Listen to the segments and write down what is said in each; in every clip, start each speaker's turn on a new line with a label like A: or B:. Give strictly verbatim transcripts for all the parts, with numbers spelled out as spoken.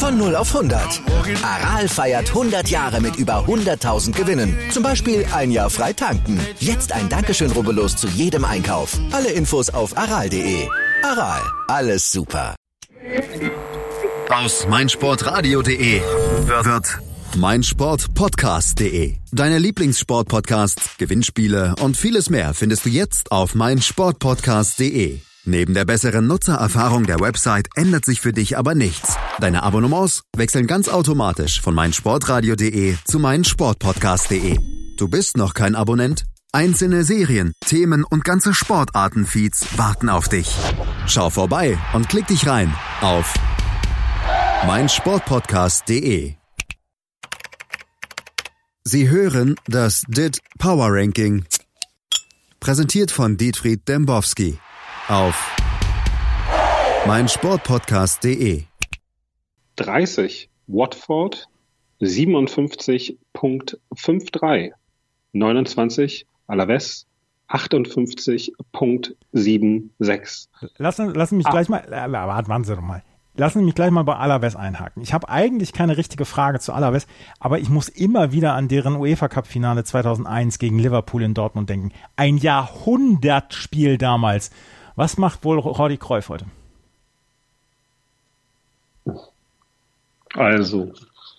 A: Von null auf hundert. Aral feiert hundert Jahre mit über hunderttausend Gewinnen. Zum Beispiel ein Jahr frei tanken. Jetzt ein Dankeschön, rubbellos zu jedem Einkauf. Alle Infos auf aral punkt de. Aral, alles super.
B: Aus meinsportradio punkt de wird meinsportpodcast punkt de. Deine Lieblingssportpodcasts, Gewinnspiele und vieles mehr findest du jetzt auf meinsportpodcast punkt de. Neben der besseren Nutzererfahrung der Website ändert sich für dich aber nichts. Deine Abonnements wechseln ganz automatisch von meinsportradio punkt de zu meinsportpodcast punkt de. Du bist noch kein Abonnent? Einzelne Serien, Themen und ganze Sportarten-Feeds warten auf dich. Schau vorbei und klick dich rein auf meinsportpodcast punkt de. Sie hören das D I T Power Ranking, präsentiert von Dietfried Dembowski auf meinsportpodcast punkt de.
C: dreißig Watford siebenundfünfzig Komma dreiundfünfzig. neunundzwanzig Alaves achtundfünfzig Komma sechsundsiebzig.
D: Lassen, lassen mich ah. gleich mal, äh, warten Sie doch mal. Lassen Sie mich gleich mal bei Alaves einhaken. Ich habe eigentlich keine richtige Frage zu Alaves, aber ich muss immer wieder an deren UEFA-Cup-Finale zweitausendeins gegen Liverpool in Dortmund denken. Ein Jahrhundertspiel damals. Was macht wohl Jordi Cruyff heute?
C: Also,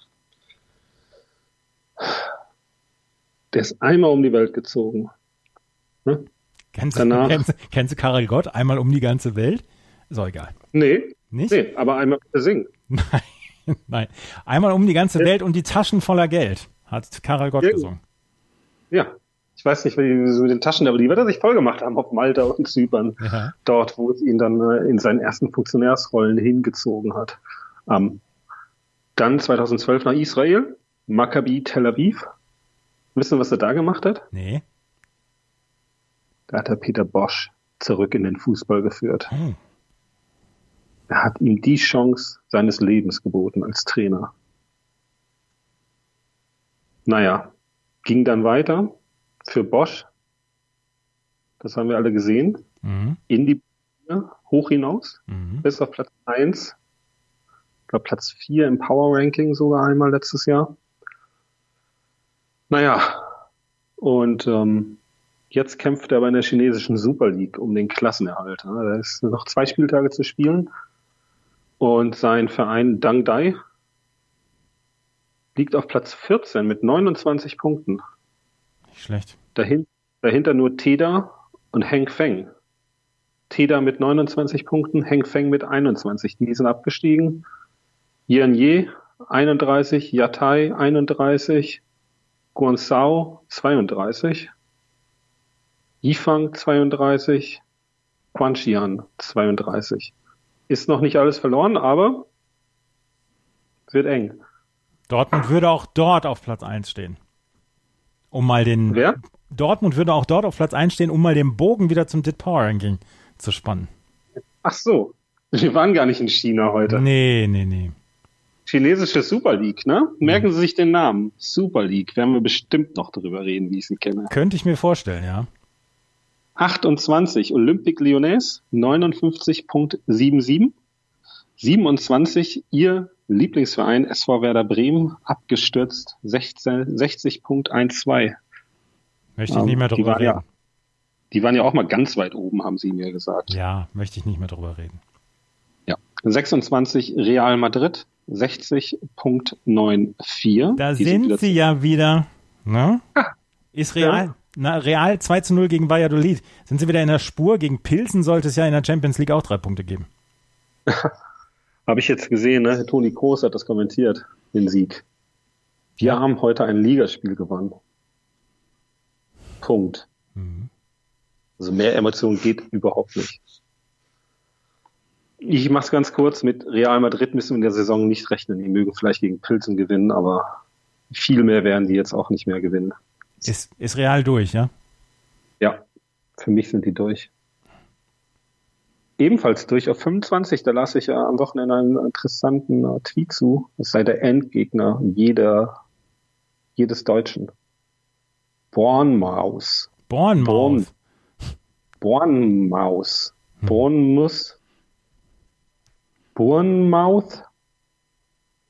C: der ist einmal um die Welt gezogen. Ne?
D: Kennst, du, kennst, kennst du Karel Gott? Einmal um die ganze Welt? Ist auch egal.
C: Nee,
D: nicht?
C: Nee, aber einmal singen.
D: Nein, nein. Einmal um die ganze Welt und die Taschen voller Geld, hat Karel Gott
C: ja.
D: gesungen.
C: Ja, ich weiß nicht, wie die so mit den Taschen, aber die wird er sich voll gemacht haben auf Malta und Zypern. Ja. Dort, wo es ihn dann äh, in seinen ersten Funktionärsrollen hingezogen hat. Ähm, dann zweitausendzwölf nach Israel, Maccabi Tel Aviv. Wissen Sie, was er da gemacht hat?
D: Nee.
C: Da hat er Peter Bosch zurück in den Fußball geführt. Hm. Er hat ihm die Chance seines Lebens geboten als Trainer. Naja, ging dann weiter für Bosch. Das haben wir alle gesehen. Mhm. In die Bundesliga, hoch hinaus, mhm. bis auf Platz eins. Ich glaube Platz vier im Power Ranking sogar einmal letztes Jahr. Naja, und ähm, jetzt kämpft er bei der chinesischen Super League um den Klassenerhalt. Da ist noch zwei Spieltage zu spielen. Und sein Verein Dangdai liegt auf Platz vierzehn mit neunundzwanzig Punkten.
D: Nicht schlecht.
C: Dahin, dahinter nur Teda und Heng Feng. Teda mit neunundzwanzig Punkten, Heng Feng mit einundzwanzig. Die sind abgestiegen. Yan'Ye einunddreißig, Yatai einunddreißig, Guangzhou zweiunddreißig, Yifang zweiunddreißig, Quanxian zweiunddreißig. Ist noch nicht alles verloren, aber wird eng.
D: Dortmund würde auch dort auf Platz eins stehen. Um mal den
C: Wer?
D: Dortmund würde auch dort auf Platz eins stehen, um mal den Bogen wieder zum D I T Power Ranking zu spannen.
C: Ach so. Wir waren gar nicht in China heute.
D: Nee, nee, nee.
C: Chinesische Super League, ne? Merken Sie sich den Namen. Super League. Werden wir bestimmt noch darüber reden, wie ich sie kenne.
D: Könnte ich mir vorstellen, ja.
C: achtundzwanzig Olympique Lyonnais, neunundfünfzig Komma siebenundsiebzig. siebenundzwanzig Ihr Lieblingsverein S V Werder Bremen, abgestürzt, sechzig Komma zwölf.
D: Möchte ich um, nicht mehr drüber reden.
C: Ja, die waren ja auch mal ganz weit oben, haben Sie mir gesagt.
D: Ja, möchte ich nicht mehr drüber reden.
C: Ja, sechsundzwanzig Real Madrid, sechzig Komma vierundneunzig.
D: Da die sind, sind sie ja wieder. Ne?
C: Ah,
D: Ist Real, ja. na, Real zwei zu null gegen Valladolid. Sind sie wieder in der Spur? Gegen Pilsen sollte es ja in der Champions League auch drei Punkte geben.
C: Habe ich jetzt gesehen, ne? Toni Kroos hat das kommentiert, den Sieg. Wir ja. haben heute ein Ligaspiel gewonnen. Punkt. Mhm. Also mehr Emotionen geht überhaupt nicht. Ich mache es ganz kurz. Mit Real Madrid müssen wir in der Saison nicht rechnen. Die mögen vielleicht gegen Pilsen gewinnen, aber viel mehr werden die jetzt auch nicht mehr gewinnen.
D: Ist, ist Real durch, ja?
C: Ja, für mich sind die durch. Ebenfalls durch auf fünfundzwanzig, da las ich ja am Wochenende einen interessanten uh, Tweet zu. Es sei der Endgegner jeder, jedes Deutschen. Bournemouth.
D: Bournemouth.
C: Bournemouth. Bournemouth. Bournemouth.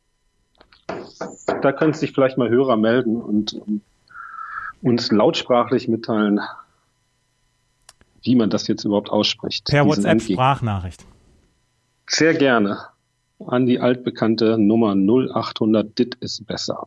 C: Da können sich vielleicht mal Hörer melden und um, uns lautsprachlich mitteilen, wie man das jetzt überhaupt ausspricht.
D: Per WhatsApp-Sprachnachricht.
C: Sehr gerne. An die altbekannte Nummer null achthundert, dit ist besser.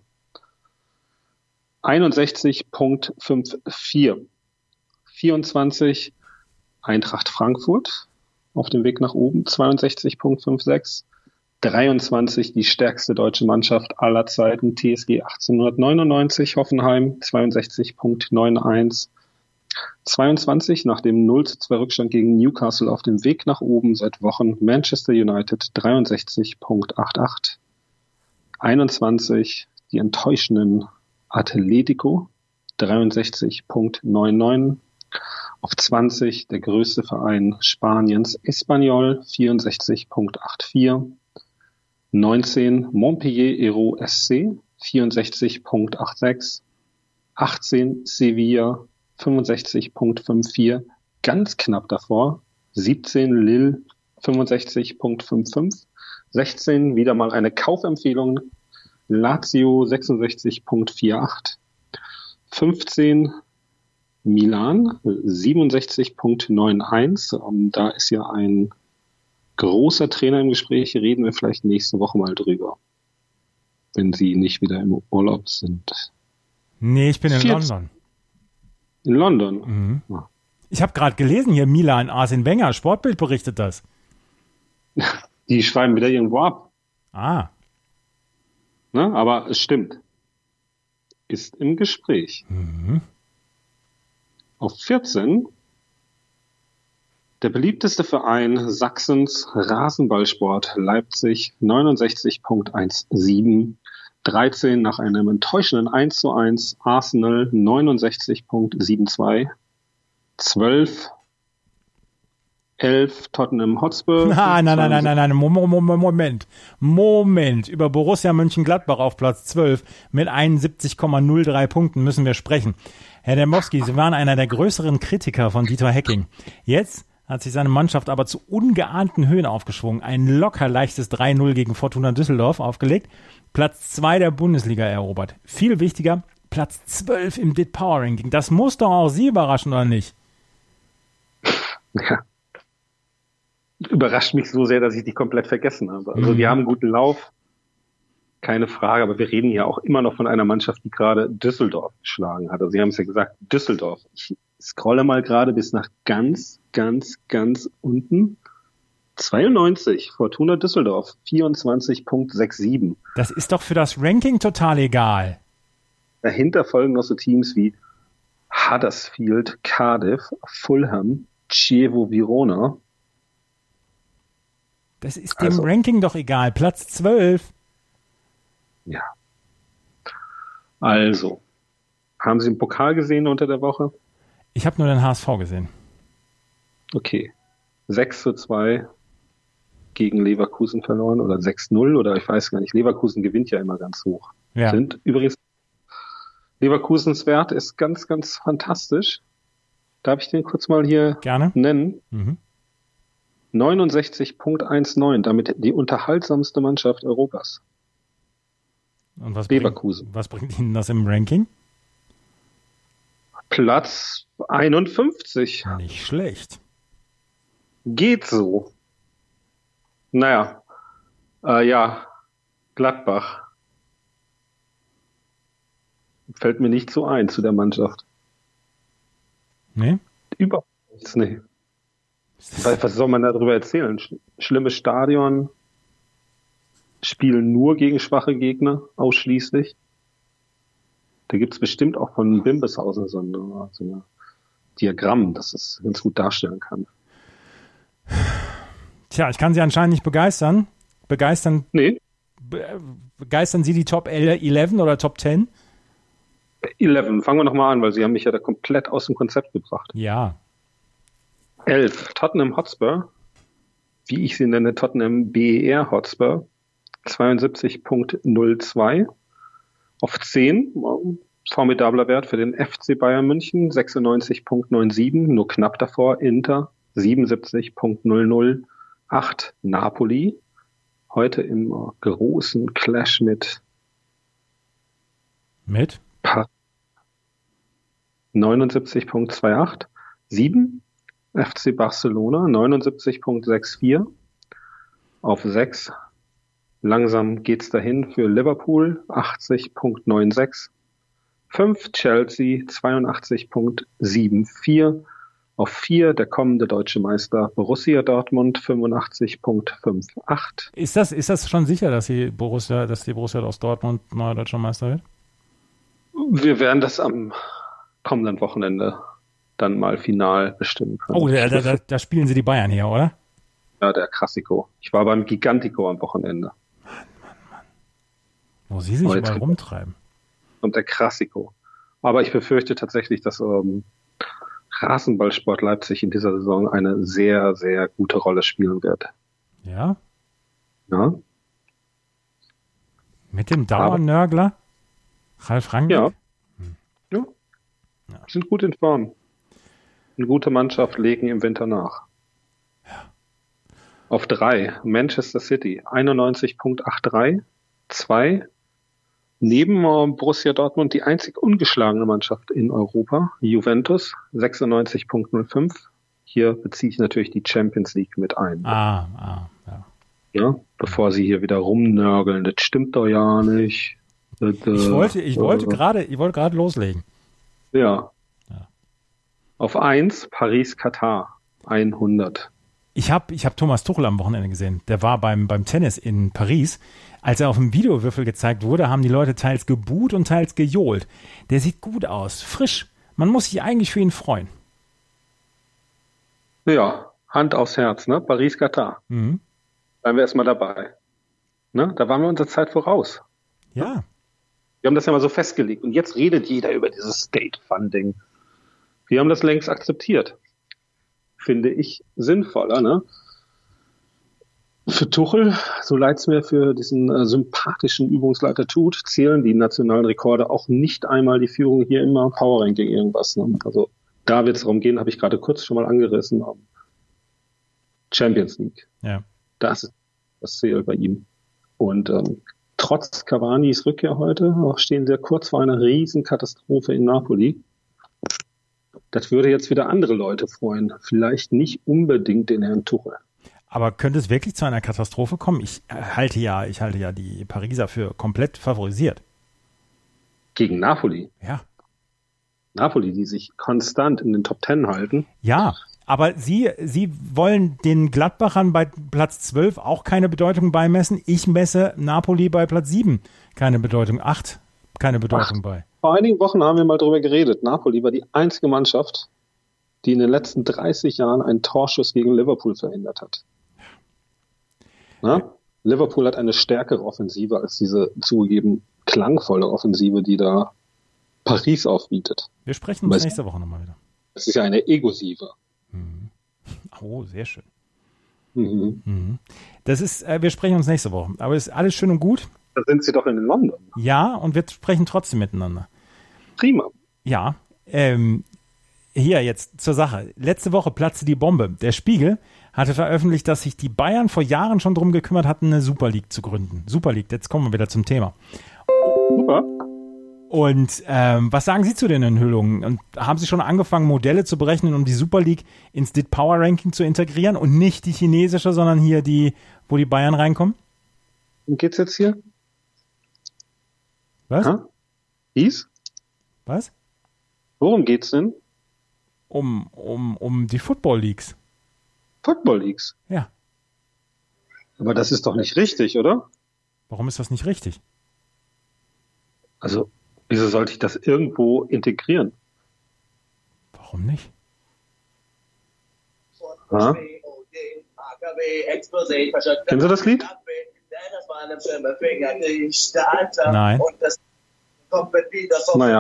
C: einundsechzig Komma vierundfünfzig. vierundzwanzig Eintracht Frankfurt auf dem Weg nach oben, zweiundsechzig Komma sechsundfünfzig. dreiundzwanzig die stärkste deutsche Mannschaft aller Zeiten, T S G achtzehnhundertneunundneunzig, Hoffenheim, zweiundsechzig Komma einundneunzig. zweiundzwanzig nach dem null zu zwei Rückstand gegen Newcastle auf dem Weg nach oben seit Wochen, Manchester United, dreiundsechzig Komma achtundachtzig. einundzwanzig die enttäuschenden Atletico, dreiundsechzig Komma neunundneunzig. Auf zwanzig der größte Verein Spaniens, Espanyol, vierundsechzig Komma vierundachtzig. neunzehn Montpellier Hérault S C, vierundsechzig Komma sechsundachtzig. achtzehn Sevilla, fünfundsechzig Komma fünfundfünfzig, ganz knapp davor. siebzehn Lille, fünfundsechzig Komma fünfundfünfzig. sechzehn wieder mal eine Kaufempfehlung, Lazio, sechsundsechzig Komma achtzig. fünfzehn Milan, siebenundsechzig Komma einundneunzig. Um, da ist ja ein großer Trainer im Gespräch, reden wir vielleicht nächste Woche mal drüber, wenn Sie nicht wieder im Urlaub sind.
D: Nee, ich bin in
C: vierzehn
D: London.
C: In London?
D: Mhm.
C: Ja.
D: Ich habe gerade gelesen hier, Milan, Arsene Wenger, Sportbild berichtet das.
C: Die schreiben wieder irgendwo ab.
D: Ah.
C: Ne? Aber es stimmt. Ist im Gespräch.
D: Mhm.
C: Auf vierzehn der beliebteste Verein Sachsens, Rasenballsport Leipzig, neunundsechzig Komma siebzehn. dreizehn nach einem enttäuschenden eins zu eins Arsenal, neunundsechzig Komma zweiundsiebzig. zwölf elf Tottenham Hotspur.
D: Nein, nein, nein, nein, nein, nein, Moment, Moment, Moment. Über Borussia Mönchengladbach auf Platz zwölf mit einundsiebzig Komma null drei Punkten müssen wir sprechen. Herr Demowski, Sie waren einer der größeren Kritiker von Dieter Hecking. Jetzt hat sich seine Mannschaft aber zu ungeahnten Höhen aufgeschwungen. Ein locker leichtes drei null gegen Fortuna Düsseldorf aufgelegt. Platz zwei der Bundesliga erobert. Viel wichtiger, Platz zwölf im D I T Power Ranking. Das muss doch auch Sie überraschen, oder nicht?
C: Ja. Überrascht mich so sehr, dass ich die komplett vergessen habe. Also die haben einen guten Lauf, keine Frage, aber wir reden ja auch immer noch von einer Mannschaft, die gerade Düsseldorf geschlagen hat. Also Sie haben es ja gesagt, Düsseldorf. Ich scrolle mal gerade bis nach ganz, ganz, ganz unten. zweiundneunzig, Fortuna Düsseldorf, vierundzwanzig Komma siebenundsechzig.
D: Das ist doch für das Ranking total egal.
C: Dahinter folgen noch so Teams wie Huddersfield, Cardiff, Fulham, Chievo Verona.
D: Das ist dem
C: Also,
D: Ranking doch egal. Platz zwölf.
C: Ja. Also, haben Sie den Pokal gesehen unter der Woche?
D: Ich habe nur den H S V gesehen.
C: Okay. sechs zu zwei gegen Leverkusen verloren oder sechs null oder ich weiß gar nicht. Leverkusen gewinnt ja immer ganz hoch.
D: Ja.
C: Sind übrigens Leverkusens Wert ist ganz, ganz fantastisch. Darf ich den kurz mal hier
D: Gerne.
C: nennen?
D: Mhm.
C: neunundsechzig Komma neunzehn, damit die unterhaltsamste Mannschaft Europas.
D: Und was
C: Leverkusen.
D: Bringt, was bringt Ihnen das im Ranking?
C: Platz einundfünfzig.
D: Nicht schlecht.
C: Geht so. Naja, äh, ja, Gladbach. Fällt mir nicht so ein zu der Mannschaft.
D: Nee?
C: Überhaupt nichts, nee. Was, was soll man darüber erzählen? Sch- schlimmes Stadion, spielen nur gegen schwache Gegner, ausschließlich. Da gibt's bestimmt auch von Bimbeshausen so ein, so ein Diagramm, das es ganz gut darstellen kann.
D: Tja, ich kann Sie anscheinend nicht begeistern. Begeistern,
C: Nee,
D: be begeistern Sie die Top elf oder Top zehn?
C: elf. Fangen wir nochmal an, weil Sie haben mich ja da komplett aus dem Konzept gebracht.
D: Ja.
C: elf. Tottenham Hotspur, wie ich sie nenne, Tottenham B E R Hotspur, zweiundsiebzig Komma null zwei. Auf zehn, formidabler Wert für den F C Bayern München, sechsundneunzig Komma siebenundneunzig, nur knapp davor, Inter, siebenundsiebzig Komma null null acht. Napoli, heute im großen Clash mit
D: Mit?
C: neunundsiebzig Komma achtundzwanzig. sieben F C Barcelona neunundsiebzig Komma vierundsechzig. Auf sechs langsam geht's dahin für Liverpool achtzig Komma sechsundneunzig. fünf Chelsea zweiundachtzig Komma vierundsiebzig. Auf vier der kommende deutsche Meister Borussia Dortmund fünfundachtzig Komma achtzig.
D: Ist das, ist das schon sicher, dass die Borussia, dass die Borussia aus Dortmund neuer deutscher Meister wird?
C: Wir werden das am kommenden Wochenende dann mal final bestimmen können.
D: Oh, da, da, da spielen sie die Bayern her, oder?
C: Ja, der Klassiko. Ich war beim Gigantico am Wochenende.
D: Mann, Mann, Mann. Wo sie sich überall rumtreiben.
C: Und der Klassiko. Aber ich befürchte tatsächlich, dass ähm, Rasenballsport Leipzig in dieser Saison eine sehr, sehr gute Rolle spielen wird.
D: Ja?
C: Ja.
D: Mit dem Dauernörgler? Ralf Rangnick?
C: Ja. Hm. Ja. ja. Sind gut in Form. Eine gute Mannschaft legen im Winter nach.
D: Ja.
C: Auf drei Manchester City einundneunzig Komma dreiundachtzig. Zwei Neben Borussia Dortmund die einzig ungeschlagene Mannschaft in Europa, Juventus, sechsundneunzig Komma null fünf. Hier beziehe ich natürlich die Champions League mit ein.
D: Ah, ah, ja.
C: Ja, bevor sie hier wieder rumnörgeln, das stimmt doch ja nicht. Das, äh,
D: ich wollte, ich wollte
C: äh,
D: gerade, ich wollte gerade loslegen.
C: Ja.
D: ja.
C: Auf eins Paris, Katar, hundert.
D: Ich habe ich hab Thomas Tuchel am Wochenende gesehen. Der war beim, beim Tennis in Paris. Als er auf dem Videowürfel gezeigt wurde, haben die Leute teils gebuht und teils gejohlt. Der sieht gut aus, frisch. Man muss sich eigentlich für ihn freuen.
C: Ja, Hand aufs Herz, ne? Paris, Katar.
D: Mhm.
C: Bleiben wir erstmal dabei. Ne? Da waren wir unserer Zeit voraus.
D: Ja.
C: Wir haben das ja mal so festgelegt. Und jetzt redet jeder über dieses State-Funding. Wir haben das längst akzeptiert. Finde ich sinnvoller, ne? Für Tuchel, so leid es mir für diesen äh, sympathischen Übungsleiter tut, zählen die nationalen Rekorde auch nicht einmal die Führung hier immer Power Ranking irgendwas. Ne? Also da wird es darum gehen, habe ich gerade kurz schon mal angerissen, um Champions League.
D: Ja.
C: Das ist das Ziel bei ihm. Und ähm, trotz Cavanis Rückkehr heute stehen wir kurz vor einer riesen Katastrophe in Napoli. Das würde jetzt wieder andere Leute freuen. Vielleicht nicht unbedingt den Herrn Tuchel.
D: Aber könnte es wirklich zu einer Katastrophe kommen? Ich halte ja, ich halte ja die Pariser für komplett favorisiert.
C: Gegen Napoli?
D: Ja.
C: Napoli, die sich konstant in den Top Ten halten.
D: Ja, aber Sie, Sie wollen den Gladbachern bei Platz zwölf auch keine Bedeutung beimessen. Ich messe Napoli bei Platz sieben keine Bedeutung, acht keine Bedeutung Ach, bei.
C: Vor einigen Wochen haben wir mal drüber geredet. Napoli war die einzige Mannschaft, die in den letzten dreißig Jahren einen Torschuss gegen Liverpool verhindert hat. Na? Liverpool hat eine stärkere Offensive als diese zugegeben klangvolle Offensive, die da Paris aufbietet.
D: Wir sprechen uns nächste Woche nochmal wieder.
C: Das ist ja eine Egosive.
D: Mhm. Oh, sehr schön.
C: Mhm.
D: Mhm. Das ist, äh, wir sprechen uns nächste Woche. Aber ist alles schön und gut.
C: Da sind Sie doch in London.
D: Ja, und wir sprechen trotzdem miteinander.
C: Prima.
D: Ja, ähm, hier jetzt zur Sache. Letzte Woche platzte die Bombe. Der Spiegel hatte veröffentlicht, dass sich die Bayern vor Jahren schon drum gekümmert hatten, eine Super League zu gründen. Super League, jetzt kommen wir wieder zum Thema.
C: Super.
D: Und ähm, was sagen Sie zu den Enthüllungen? Und haben Sie schon angefangen, Modelle zu berechnen, um die Super League ins D I T Power Ranking zu integrieren und nicht die chinesische, sondern hier die, wo die Bayern reinkommen?
C: Worum geht's jetzt hier?
D: Was?
C: Ha? Dies?
D: Was?
C: Worum geht's denn?
D: Um, um, um die Football Leagues.
C: Football Leagues?
D: Ja.
C: Aber das ist doch nicht richtig, oder?
D: Warum ist das nicht richtig?
C: Also, wieso sollte ich das irgendwo integrieren?
D: Warum nicht?
C: Ha? Kennen Sie das Lied?
D: Nein.
C: Naja.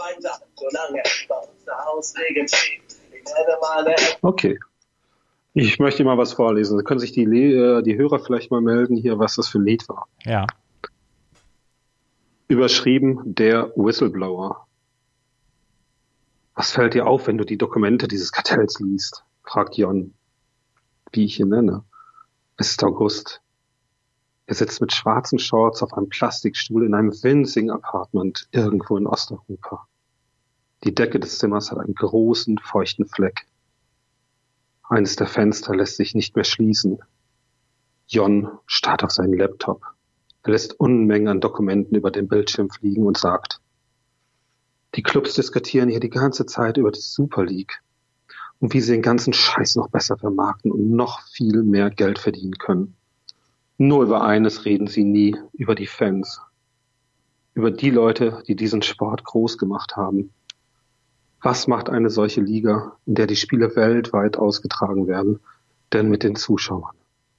C: Okay. Ich möchte mal was vorlesen. Da können sich die, die Hörer vielleicht mal melden hier, was das für ein Lied war.
D: Ja.
C: Überschrieben, der Whistleblower. Was fällt dir auf, wenn du die Dokumente dieses Kartells liest? Fragt Jon, wie ich ihn nenne. Es ist August. Er sitzt mit schwarzen Shorts auf einem Plastikstuhl in einem winzigen Apartment irgendwo in Osteuropa. Die Decke des Zimmers hat einen großen, feuchten Fleck. Eines der Fenster lässt sich nicht mehr schließen. Jon starrt auf seinen Laptop. Er lässt Unmengen an Dokumenten über den Bildschirm fliegen und sagt, die Clubs diskutieren hier die ganze Zeit über die Super League und wie sie den ganzen Scheiß noch besser vermarkten und noch viel mehr Geld verdienen können. Nur über eines reden sie nie, über die Fans. Über die Leute, die diesen Sport groß gemacht haben. Was macht eine solche Liga, in der die Spiele weltweit ausgetragen werden, denn mit den Zuschauern?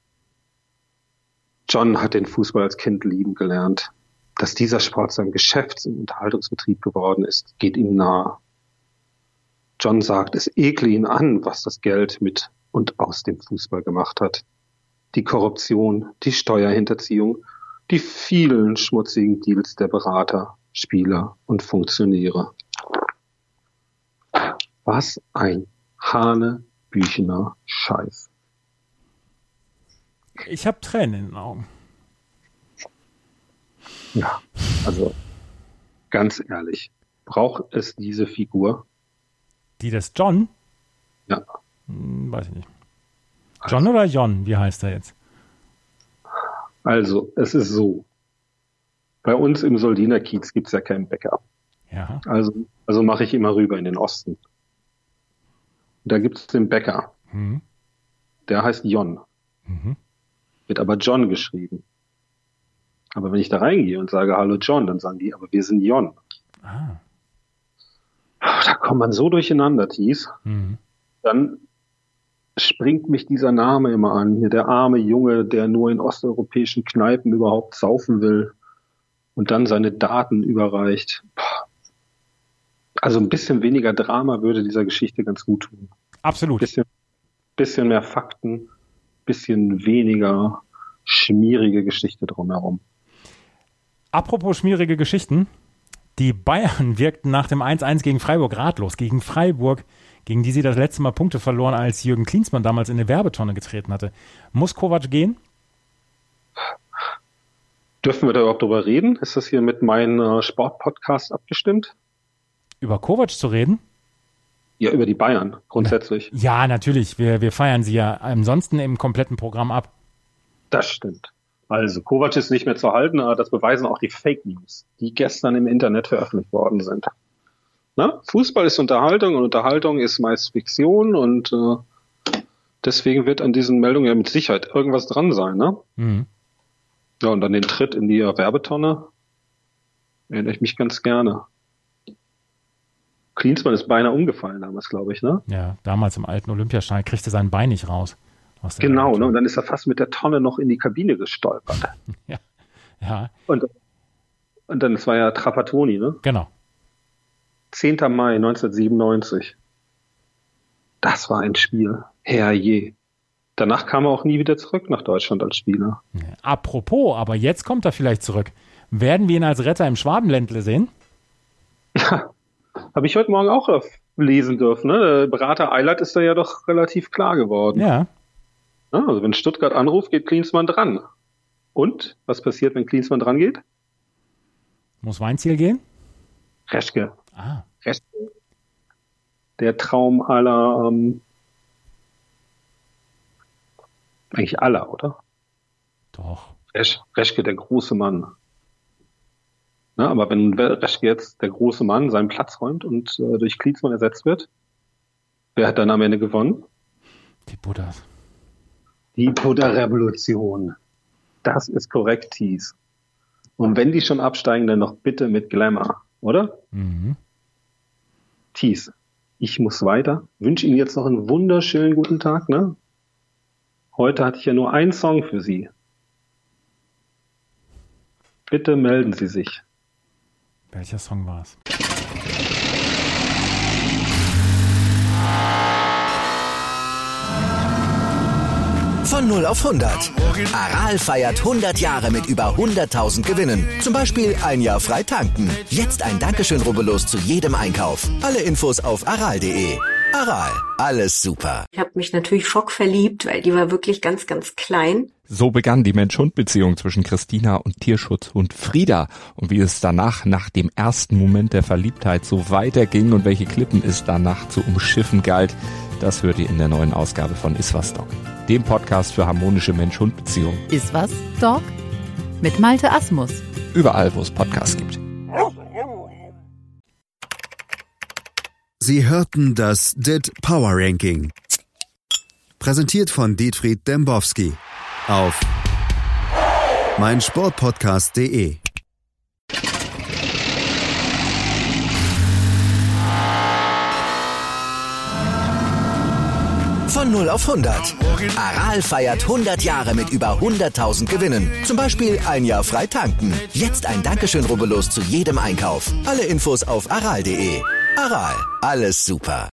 C: Jon hat den Fußball als Kind lieben gelernt. Dass dieser Sport sein Geschäfts- und Unterhaltungsbetrieb geworden ist, geht ihm nahe. Jon sagt, es ekle ihn an, was das Geld mit und aus dem Fußball gemacht hat. Die Korruption, die Steuerhinterziehung, die vielen schmutzigen Deals der Berater, Spieler und Funktionäre. Was ein hanebüchener Scheiß.
D: Ich habe Tränen in den Augen.
C: Ja, also ganz ehrlich, braucht es diese Figur?
D: Die des Jon?
C: Ja.
D: Hm, weiß ich nicht. Jon oder Jon? Wie heißt er jetzt?
C: Also, es ist so. Bei uns im Soldiner Kiez gibt es ja keinen Bäcker.
D: Ja.
C: Also, also mache ich immer rüber in den Osten. Da gibt es den Bäcker.
D: Mhm.
C: Der heißt Jon.
D: Mhm.
C: Wird aber Jon geschrieben. Aber wenn ich da reingehe und sage, hallo Jon, dann sagen die, aber wir sind Jon.
D: Ah.
C: Da kommt man so durcheinander, Thies.
D: Mhm.
C: Dann springt mich dieser Name immer an. Hier der arme Junge, der nur in osteuropäischen Kneipen überhaupt saufen will und dann seine Daten überreicht. Also ein bisschen weniger Drama würde dieser Geschichte ganz gut tun.
D: Absolut.
C: Bisschen, bisschen mehr Fakten, bisschen weniger schmierige Geschichte drumherum.
D: Apropos schmierige Geschichten. Die Bayern wirkten nach dem eins eins gegen Freiburg ratlos. Gegen Freiburg, gegen die sie das letzte Mal Punkte verloren, als Jürgen Klinsmann damals in eine Werbetonne getreten hatte. Muss Kovac gehen?
C: Dürfen wir da überhaupt drüber reden? Ist das hier mit meinem äh, Sportpodcast abgestimmt?
D: Über Kovac zu reden?
C: Ja, über die Bayern grundsätzlich.
D: Ja, natürlich. Wir, wir feiern sie ja ansonsten im kompletten Programm ab.
C: Das stimmt. Also Kovac ist nicht mehr zu halten, aber das beweisen auch die Fake News, die gestern im Internet veröffentlicht worden sind. Na? Fußball ist Unterhaltung und Unterhaltung ist meist Fiktion und äh, deswegen wird an diesen Meldungen ja mit Sicherheit irgendwas dran sein. Ne?
D: Mhm.
C: Ja, und an den Tritt in die Werbetonne erinnere ich mich ganz gerne. Klinsmann ist beinahe umgefallen damals, glaube ich, ne?
D: Ja, damals im alten Olympiastadion kriegte sein Bein nicht raus.
C: Genau, ne? Und dann ist er fast mit der Tonne noch in die Kabine gestolpert.
D: ja. ja.
C: Und, und dann, das war ja Trapattoni, ne?
D: Genau.
C: zehnter Mai neunzehnhundertsiebenundneunzig. Das war ein Spiel. Herrje. Danach kam er auch nie wieder zurück nach Deutschland als Spieler.
D: Apropos, aber jetzt kommt er vielleicht zurück. Werden wir ihn als Retter im Schwabenländle sehen?
C: Ja, habe ich heute Morgen auch lesen dürfen. Ne? Der Berater Eilert ist da ja doch relativ klar geworden.
D: Ja.
C: ja. Also wenn Stuttgart anruft, geht Klinsmann dran. Und? Was passiert, wenn Klinsmann dran geht?
D: Muss Weinziel gehen?
C: Reschke.
D: Ah.
C: Reschke. Der Traum aller, ähm, eigentlich aller, oder?
D: Doch.
C: Resch, Reschke, der große Mann. Na, aber wenn Reschke jetzt, der große Mann, seinen Platz räumt und äh, durch Klinsmann ersetzt wird, wer hat dann am Ende gewonnen?
D: Die Buddhas.
C: Die Buddha-Revolution. Das ist korrekt, Thies. Und wenn die schon absteigen, dann noch bitte mit Glamour, oder?
D: Mhm.
C: Thies, ich muss weiter. Wünsche Ihnen jetzt noch einen wunderschönen guten Tag, ne? Heute hatte ich ja nur einen Song für Sie. Bitte melden Sie sich.
D: Welcher Song war es?
A: Von null auf hundert. Aral feiert hundert Jahre mit über hunderttausend Gewinnen. Zum Beispiel ein Jahr frei tanken. Jetzt ein Dankeschön, rubbellos zu jedem Einkauf. Alle Infos auf aral punkt de. Aral, alles super.
E: Ich habe mich natürlich schockverliebt, weil die war wirklich ganz, ganz klein.
F: So begann die Mensch-Hund-Beziehung zwischen Christina und Tierschutzhund Frieda. Und wie es danach, nach dem ersten Moment der Verliebtheit, so weiterging und welche Klippen es danach zu umschiffen galt, das hört ihr in der neuen Ausgabe von Iswas Dog, dem Podcast für harmonische Mensch-Hund-Beziehungen.
G: Iswas Dog mit Malte Asmus.
F: Überall, wo es Podcasts gibt.
B: Sie hörten das D I T Power Ranking. Präsentiert von Dietfried Dembowski auf meinsportpodcast punkt de.
A: Von null auf hundert. Aral feiert hundert Jahre mit über hunderttausend Gewinnen. Zum Beispiel ein Jahr frei tanken. Jetzt ein Dankeschön, rubbellos zu jedem Einkauf. Alle Infos auf aral punkt de. Aral, alles super.